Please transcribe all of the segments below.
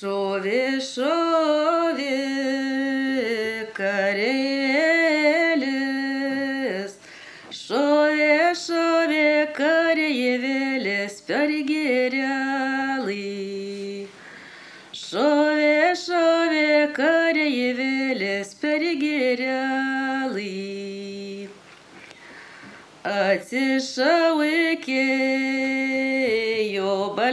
Šovė kareivėlis, šovė kareivėlis per girelį. Šovė kareivėlis per girelį. Atsišaukė jo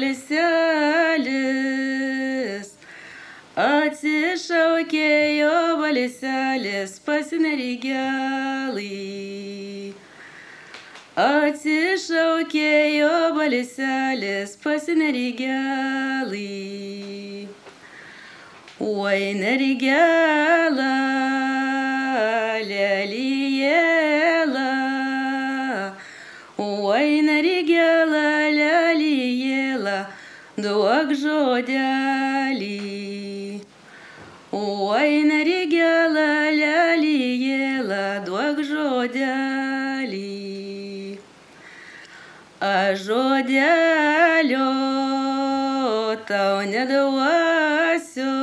balselis, atsišaukė jo balselis pas mergelį. Atsišaukė jo balselis pas mergelį. Oi, mergela, lelijėla, oi, mergela, lelijėla, duok žodelį. Oi, mergela, lelijėla, duok žodelį. Aš žodelio tau neduosiu,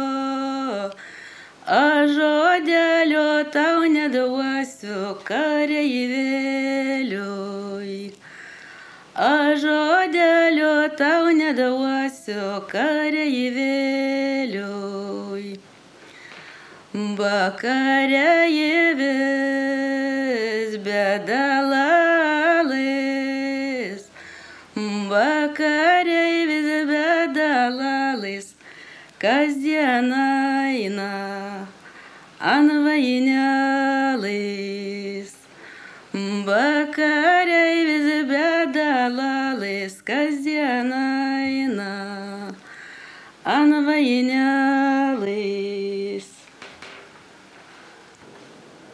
aš žodelio tau neduosiu kareivėliui. Aš žodelio tau neduosiu kareivėliui. Bakareivis bedalalis, bakareivis bedalalis, kasdien eina ant vainelės. Bakareivis bedalalis, kasdien eina ant vainelės.